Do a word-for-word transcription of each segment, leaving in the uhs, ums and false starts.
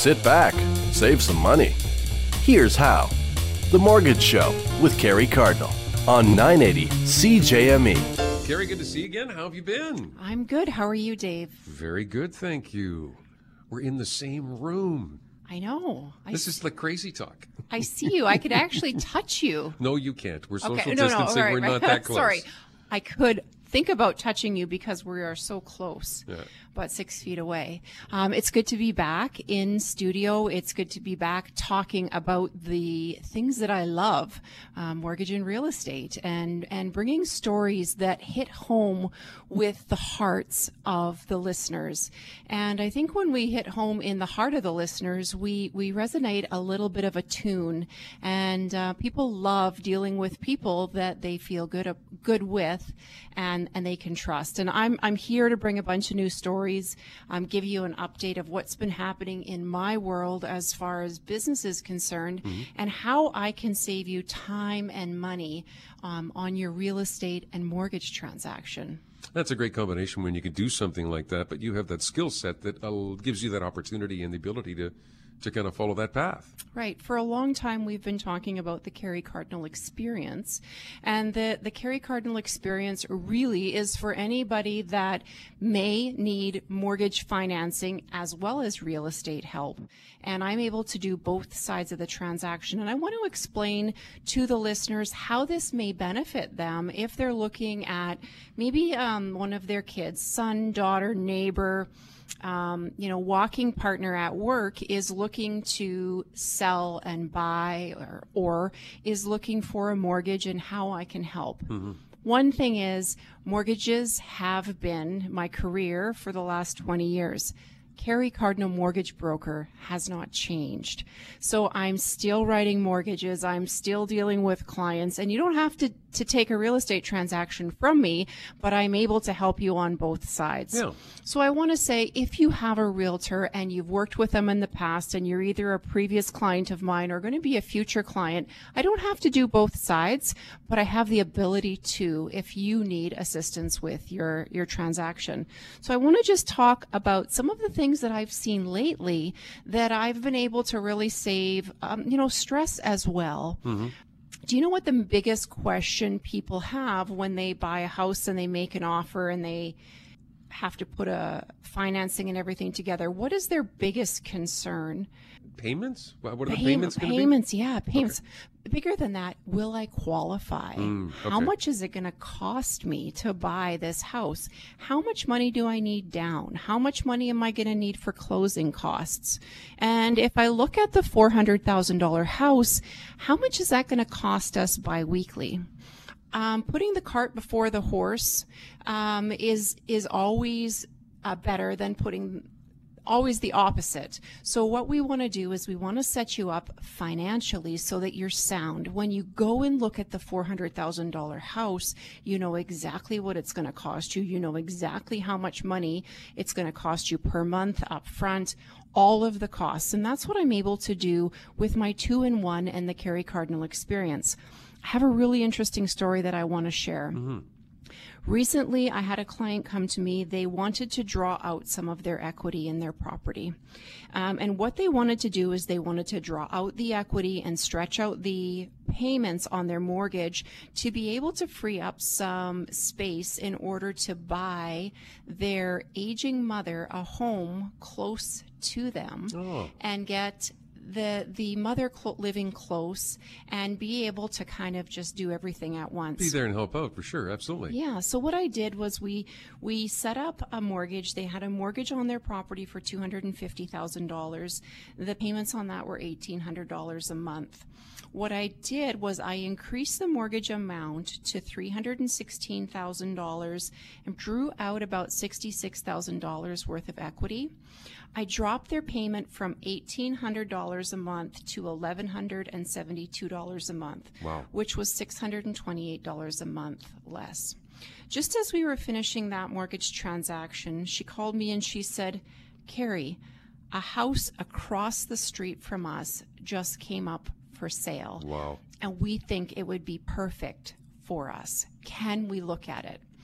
sit back, save some money. Here's how. The Mortgage Show with Carrie Cardinal on nine eighty C J M E. Carrie, good to see you again. How have you been? I'm good. How are you, Dave? Very good, thank you. We're in the same room. I know. I This is like crazy talk. I see you. I could actually touch you. No, you can't. We're social Okay. No, no. distancing. All right, We're right. not that close. Sorry. I could think about touching you because we are so close, Yeah. but six feet away. Um, it's good to be back in studio. It's good to be back talking about the things that I love, um, mortgage and real estate, and, and bringing stories that hit home with the hearts of the listeners. And I think when we hit home in the heart of the listeners, we, we resonate a little bit of a tune, and uh, people love dealing with people that they feel good, good with and, and they can trust. And I'm, I'm here to bring a bunch of new stories, um, give you an update of what's been happening in my world as far as business is concerned, mm-hmm. and how I can save you time and money um, on your real estate and mortgage transaction. That's a great combination when you can do something like that, but you have that skill set that uh, gives you that opportunity and the ability to to kind of follow that path. Right. For a long time, we've been talking about the Carrie Cardinal experience. And the, the Carrie Cardinal experience really is for anybody that may need mortgage financing as well as real estate help. And I'm able to do both sides of the transaction. And I want to explain to the listeners how this may benefit them if they're looking at maybe um, one of their kids, son, daughter, neighbor, Um, you know, walking partner at work is looking to sell and buy, or, or is looking for a mortgage, and how I can help. Mm-hmm. One thing is, mortgages have been my career for the last twenty years. Carrie Cardinal Mortgage Broker has not changed. So I'm still writing mortgages. I'm still dealing with clients, and you don't have to, to take a real estate transaction from me, but I'm able to help you on both sides. Yeah. So I want to say, if you have a realtor and you've worked with them in the past and you're either a previous client of mine or going to be a future client, I don't have to do both sides, but I have the ability to if you need assistance with your, your transaction. So I want to just talk about some of the things that I've seen lately that I've been able to really save, um, you know, stress as well. Mm-hmm. Do you know what the biggest question people have when they buy a house and they make an offer and they have to put a financing and everything together? What is their biggest concern? Payments? What are the Pay- payments going to be? Payments, yeah, payments. Okay. Bigger than that, will I qualify? Mm, okay. How much is it going to cost me to buy this house? How much money do I need down? How much money am I going to need for closing costs? And if I look at the four hundred thousand dollars house, how much is that going to cost us biweekly? Um, putting the cart before the horse um, is is always uh, better than putting always the opposite. So what we want to do is we want to set you up financially so that you're sound. When you go and look at the four hundred thousand dollars house, you know exactly what it's going to cost you. You know exactly how much money it's going to cost you per month up front, all of the costs. And that's what I'm able to do with my two-in-one and the Carrie Cardinal experience. I have a really interesting story that I want to share. Mm-hmm. Recently, I had a client come to me. They wanted to draw out some of their equity in their property. Um, and what they wanted to do is they wanted to draw out the equity and stretch out the payments on their mortgage to be able to free up some space in order to buy their aging mother a home close to them oh. and get the the mother cl- living close and be able to kind of just do everything at once. Be there and help out for sure, absolutely. Yeah, so what I did was we we set up a mortgage. They had a mortgage on their property for two hundred fifty thousand dollars. The payments on that were eighteen hundred dollars a month. What I did was I increased the mortgage amount to three hundred sixteen thousand dollars and drew out about sixty-six thousand dollars worth of equity. I dropped their payment from eighteen hundred dollars a month to one thousand one hundred seventy-two dollars a month, wow. which was six hundred twenty-eight dollars a month less. Just as we were finishing that mortgage transaction, she called me and she said, Carrie, a house across the street from us just came up for sale. Wow. And we think it would be perfect for us. Can we look at it?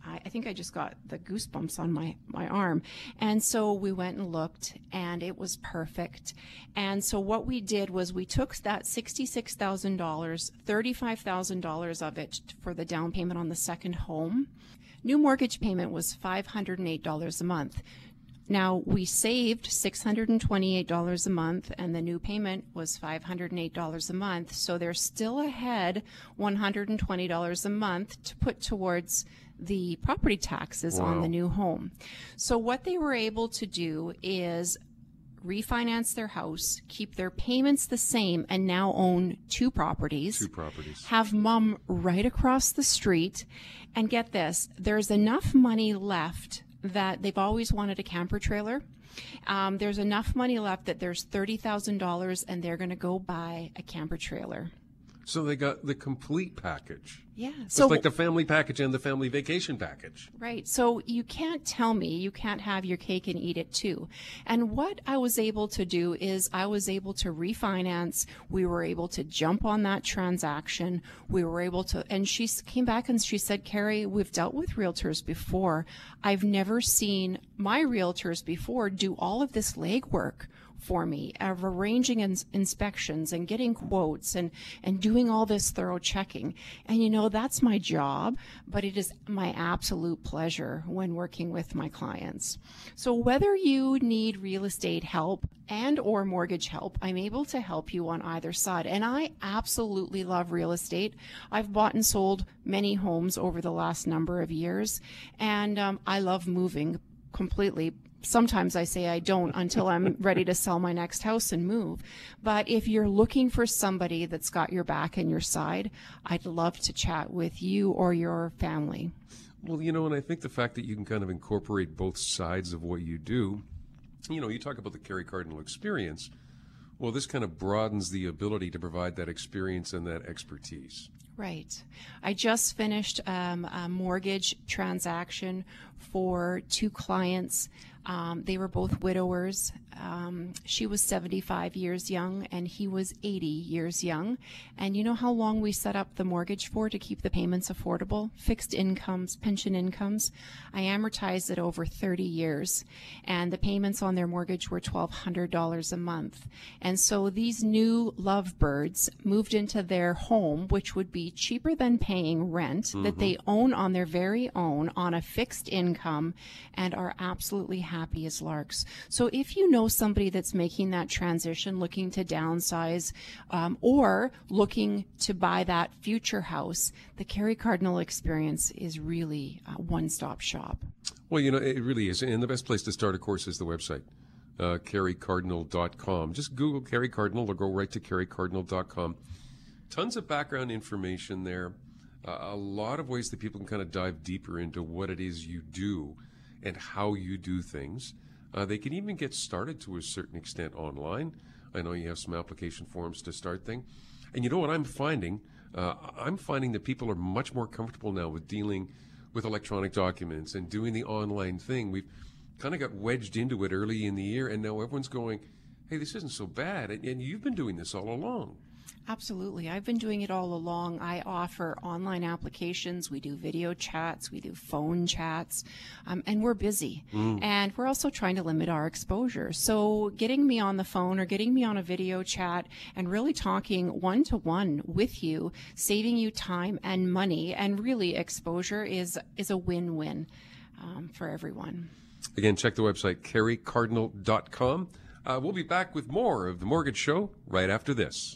I, I think I just got the goosebumps on my, my arm. And so we went and looked, and it was perfect. And so what we did was we took that sixty-six thousand dollars, thirty-five thousand dollars of it for the down payment on the second home. New mortgage payment was five hundred eight dollars a month. Now, we saved six hundred twenty-eight dollars a month, and the new payment was five hundred eight dollars a month. So they're still ahead one hundred twenty dollars a month to put towards the property taxes Wow. on the new home. So what they were able to do is refinance their house, keep their payments the same, and now own two properties. Two properties. Have mom right across the street. And get this, there's enough money left that they've always wanted a camper trailer. Um, there's enough money left that there's thirty thousand dollars, and they're going to go buy a camper trailer. So they got the complete package. Yeah. It's So like the family package and the family vacation package. Right. So you can't tell me you can't have your cake and eat it too. And what I was able to do is I was able to refinance. We were able to jump on that transaction. We were able to, and she came back and she said, Carrie, we've dealt with realtors before. I've never seen my realtors before do all of this legwork for me of arranging ins- inspections and getting quotes and, and doing all this thorough checking. And, you know, that's my job, but it is my absolute pleasure when working with my clients. So whether you need real estate help and or mortgage help, I'm able to help you on either side. And I absolutely love real estate. I've bought and sold many homes over the last number of years, and um, I love moving completely. Sometimes I say I don't until I'm ready to sell my next house and move. But if you're looking for somebody that's got your back and your side, I'd love to chat with you or your family. Well, you know, and I think the fact that you can kind of incorporate both sides of what you do, you know, you talk about the Carrie Cardinal experience. Well, this kind of broadens the ability to provide that experience and that expertise. Right. I just finished um, a mortgage transaction for two clients. Um, they were both widowers. Um, she was seventy-five years young and he was eighty years young. And you know how long we set up the mortgage for to keep the payments affordable? Fixed incomes, pension incomes. I amortized it over thirty years, and the payments on their mortgage were twelve hundred dollars a month. And so these new lovebirds moved into their home, which would be cheaper than paying rent, mm-hmm. that they own on their very own on a fixed income, and are absolutely happy as larks. So if you know somebody that's making that transition, looking to downsize, um, or looking to buy that future house, the Carrie Cardinal experience is really a one-stop shop. Well, you know, it really is. And the best place to start, of course, is the website, uh, carrie cardinal dot com. Just Google Carrie Cardinal or go right to carrie cardinal dot com. Tons of background information there. Uh, a lot of ways that people can kind of dive deeper into what it is you do and how you do things. Uh, they can even get started to a certain extent online. I know you have some application forms to start things. And you know what I'm finding? Uh, I'm finding that people are much more comfortable now with dealing with electronic documents and doing the online thing. We've kind of got wedged into it early in the year, and now everyone's going, hey, this isn't so bad. And, and you've been doing this all along. Absolutely. I've been doing it all along. I offer online applications. We do video chats. We do phone chats. Um, and we're busy. Mm. And we're also trying to limit our exposure. So getting me on the phone or getting me on a video chat and really talking one-to-one with you, saving you time and money, and really exposure is, is a win-win um, for everyone. Again, check the website, carrie cardinal dot com. Uh, we'll be back with more of The Mortgage Show right after this.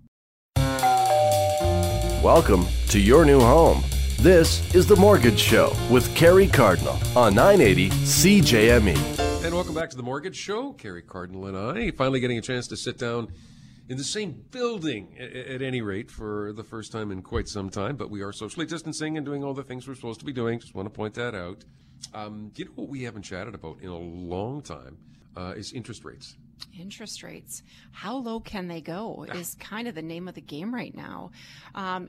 Welcome to your new home. This is The Mortgage Show with Carrie Cardinal on nine eighty C J M E. And welcome back to The Mortgage Show. Carrie Cardinal and I finally getting a chance to sit down in the same building, at, at any rate, for the first time in quite some time. But we are socially distancing and doing all the things we're supposed to be doing. Just want to point that out. Um, you know what we haven't chatted about in a long time uh, is interest rates. Interest rates. How low can they go is kind of the name of the game right now. Um,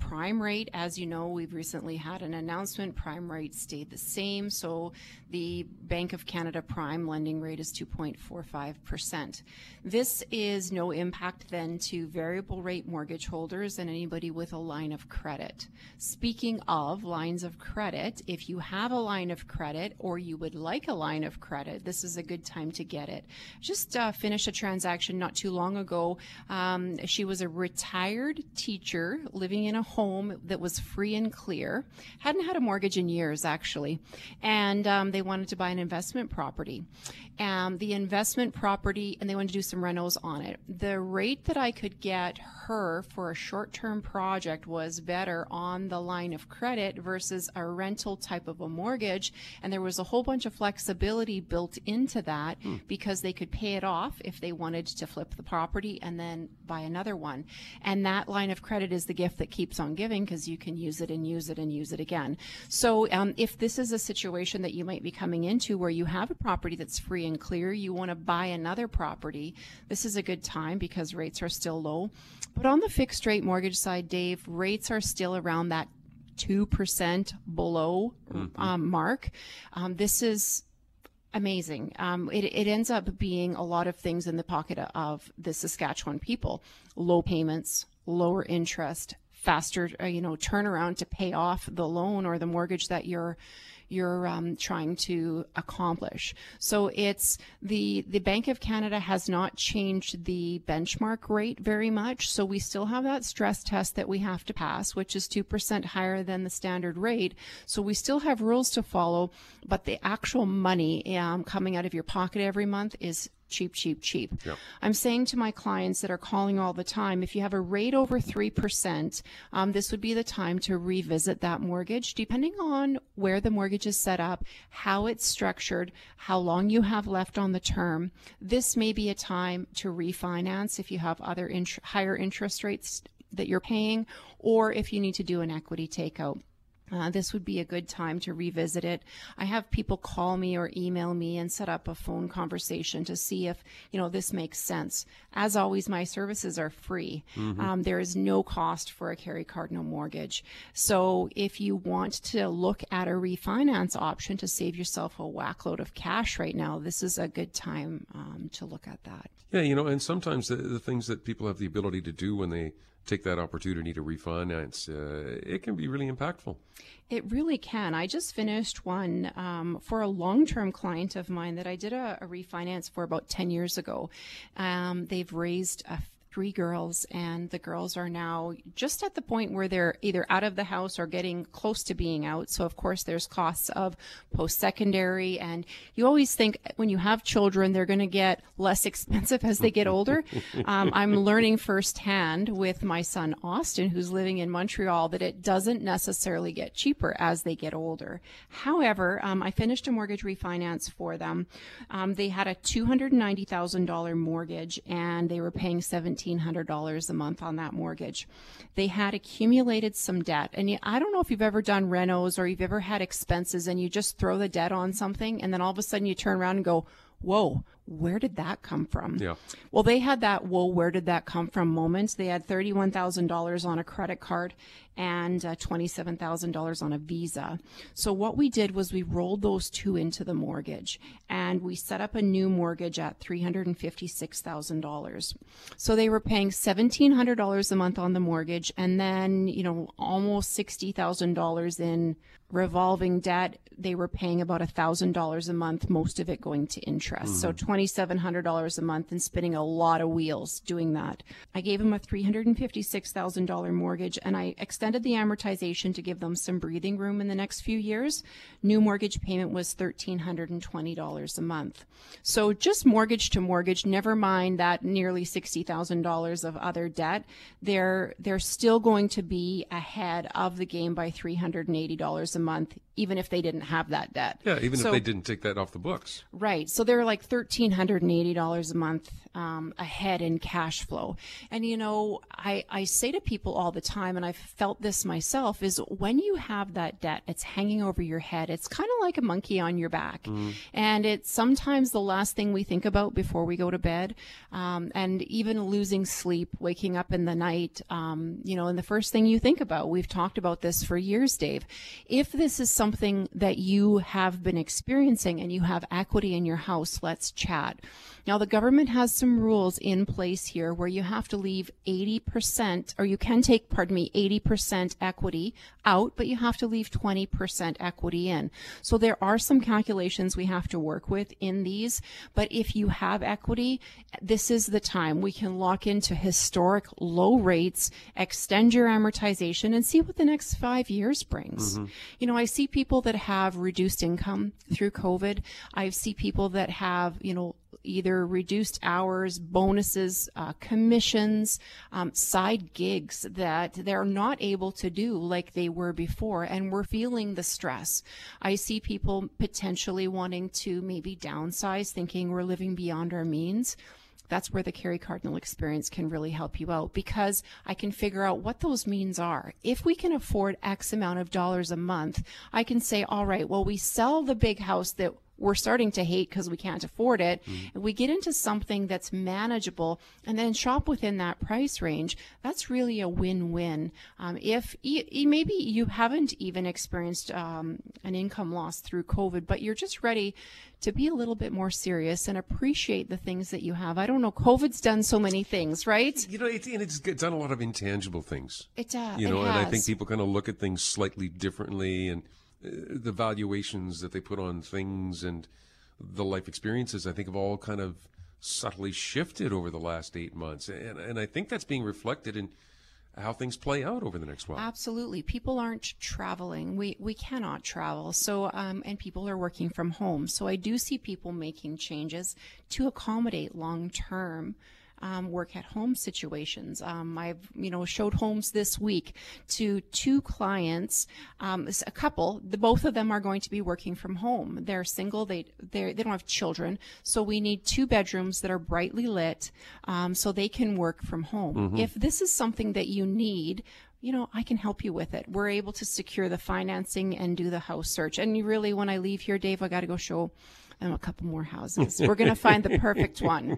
prime rate, as you know, we've recently had an announcement, prime rate stayed the same. So the Bank of Canada prime lending rate is two point four five percent. This is no impact then to variable rate mortgage holders and anybody with a line of credit. Speaking of lines of credit, if you have a line of credit or you would like a line of credit, this is a good time to get it. Just uh, finished a transaction not too long ago. Um, she was a retired teacher living in a home that was free and clear, hadn't had a mortgage in years actually, and um, they wanted to buy an investment property. Um, the investment property, and they wanted to do some renos on it. The rate that I could get her for a short-term project was better on the line of credit versus a rental type of a mortgage, and there was a whole bunch of flexibility built into that mm. because they could pay it off if they wanted to flip the property and then buy another one. And that line of credit is the gift that keeps on giving, because you can use it and use it and use it again. So um, if this is a situation that you might be coming into where you have a property that's free and clear, you want to buy another property, this is a good time because rates are still low. But on the fixed rate mortgage side, Dave, rates are still around that two percent below mm-hmm. um, mark. Um, this is amazing. Um, it, it ends up being a lot of things in the pocket of the Saskatchewan people. Low payments, lower interest, faster, uh, you know, turnaround to pay off the loan or the mortgage that you're you're um, trying to accomplish. So it's the the Bank of Canada has not changed the benchmark rate very much. So we still have that stress test that we have to pass, which is two percent higher than the standard rate. So we still have rules to follow, but the actual money um, coming out of your pocket every month is cheap, cheap, cheap. Yep. I'm saying to my clients that are calling all the time, if you have a rate over three percent, um, this would be the time to revisit that mortgage, depending on where the mortgage is set up, how it's structured, how long you have left on the term. This may be a time to refinance if you have other int- higher interest rates that you're paying, or if you need to do an equity takeout. Uh, this would be a good time to revisit it. I have people call me or email me and set up a phone conversation to see if, you know, this makes sense. As always, my services are free. Mm-hmm. Um, there is no cost for a Kerry Cardinal mortgage. So if you want to look at a refinance option to save yourself a whackload of cash right now, this is a good time um, to look at that. Yeah, you know, and sometimes the, the things that people have the ability to do when they take that opportunity to refinance, uh, it can be really impactful. It really can. I just finished one um, for a long-term client of mine that I did a, a refinance for about ten years ago. Um, they've raised a three girls, and the girls are now just at the point where they're either out of the house or getting close to being out. So of course there's costs of post-secondary, and you always think when you have children they're going to get less expensive as they get older. um, I'm learning firsthand with my son Austin, who's living in Montreal, that it doesn't necessarily get cheaper as they get older. However, um, I finished a mortgage refinance for them. Um, they had a two hundred ninety thousand dollars mortgage, and they were paying seventeen hundred dollars a month on that mortgage. They had accumulated some debt. And I don't know if you've ever done renos or you've ever had expenses and you just throw the debt on something and then all of a sudden you turn around and go, whoa, where did that come from? Yeah. Well, they had that, whoa, where did that come from moment. They had thirty-one thousand dollars on a credit card and uh, twenty-seven thousand dollars on a Visa. So what we did was we rolled those two into the mortgage, and we set up a new mortgage at three hundred fifty-six thousand dollars. So they were paying seventeen hundred dollars a month on the mortgage, and then, you know, almost sixty thousand dollars in revolving debt. They were paying about one thousand dollars a month, most of it going to interest. Mm. So twenty-seven hundred dollars a month, and spinning a lot of wheels doing that. I gave them a three hundred fifty-six thousand dollars mortgage, and I extended the amortization to give them some breathing room in the next few years. New mortgage payment was one thousand three hundred twenty dollars a month. So just mortgage to mortgage, never mind that nearly sixty thousand dollars of other debt, they're, they're still going to be ahead of the game by three hundred eighty dollars a month, even if they didn't have that debt. Yeah, even so, if they didn't take that off the books. Right. So they're like one thousand three fifteen eighty dollars a month um, ahead in cash flow. And, you know, I, I say to people all the time, and I've felt this myself, is when you have that debt, it's hanging over your head. It's kind of like a monkey on your back. Mm. And it's sometimes the last thing we think about before we go to bed. Um, and even losing sleep, waking up in the night, um, you know, and the first thing you think about, we've talked about this for years, Dave. If this is something that you have been experiencing and you have equity in your house, let's chat. Now, the government has some rules in place here where you have to leave eighty percent, or you can take, pardon me, eighty percent equity out, but you have to leave twenty percent equity in. So there are some calculations we have to work with in these, but if you have equity, this is the time. We can lock into historic low rates, extend your amortization, and see what the next five years brings. Mm-hmm. You know, I see people that have reduced income through COVID. I see people that have, you know, either reduced hours, bonuses, uh, commissions, um, side gigs that they're not able to do like they were before, and we're feeling the stress. I see people potentially wanting to maybe downsize, thinking we're living beyond our means. That's where the Kerry Cardinal experience can really help you out, because I can figure out what those means are. If we can afford X amount of dollars a month, I can say, all right, well, we sell the big house that we're starting to hate because we can't afford it. Mm. And we get into something that's manageable and then shop within that price range. That's really a win-win. Um, if e- e- maybe you haven't even experienced um, an income loss through COVID, but you're just ready to be a little bit more serious and appreciate the things that you have. I don't know. COVID's done so many things, right? You know, it's, and it's done a lot of intangible things. It does. You know, it and has. I think people kind of look at things slightly differently, and the valuations that they put on things and the life experiences, I think, have all kind of subtly shifted over the last eight months. And, and I think that's being reflected in how things play out over the next while. Absolutely. People aren't traveling. We we cannot travel. So, um, and people are working from home. So I do see people making changes to accommodate long-term Um, work at home situations. Um, I've, you know, showed homes this week to two clients, um, a couple. The, both of them are going to be working from home. They're single. They they they don't have children, so we need two bedrooms that are brightly lit, um, so they can work from home. Mm-hmm. If this is something that you need, you know, I can help you with it. We're able to secure the financing and do the house search. And you really, when I leave here, Dave, I got to go show them a couple more houses. We're going to find the perfect one.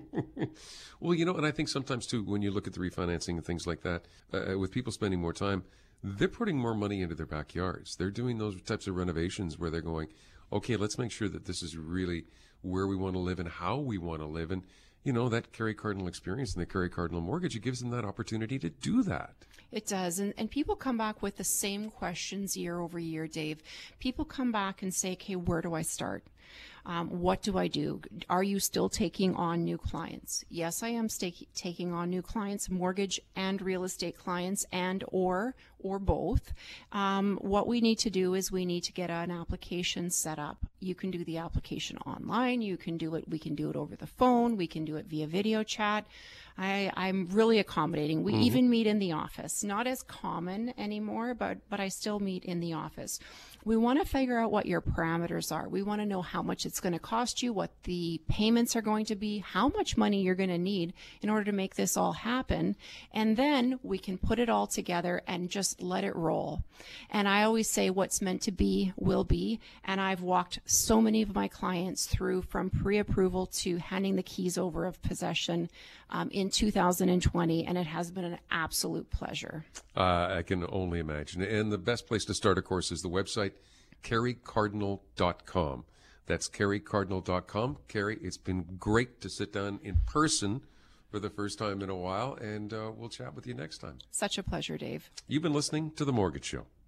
Well, you know, and I think sometimes too, when you look at the refinancing and things like that, uh, with people spending more time, they're putting more money into their backyards. They're doing those types of renovations where they're going, okay, let's make sure that this is really where we want to live and how we want to live. And, you know, that Kerry Cardinal experience and the Kerry Cardinal mortgage, it gives them that opportunity to do that. It does. And, and people come back with the same questions year over year, Dave. People come back and say, okay, where do I start? Um, what do I do? Are you still taking on new clients? Yes, I am st- taking on new clients, mortgage and real estate clients, and or or both. Um, what we need to do is we need to get an application set up. You can do the application online. You can do it. We can do it over the phone. We can do it via video chat. I, I'm really accommodating. We mm-hmm. even meet in the office. Not as common anymore, but but I still meet in the office. We want to figure out what your parameters are. We want to know how much it's going to cost you, what the payments are going to be, how much money you're going to need in order to make this all happen. And then we can put it all together and just let it roll. And I always say what's meant to be will be. And I've walked so many of my clients through from pre-approval to handing the keys over of possession um, in two thousand twenty. And it has been an absolute pleasure. Uh, I can only imagine. And the best place to start, of course, is the website, Kerry Cardinal dot com. That's Kerry Cardinal dot com. Kerry, it's been great to sit down in person for the first time in a while, and uh, we'll chat with you next time. Such a pleasure, Dave. You've been listening to The Mortgage Show.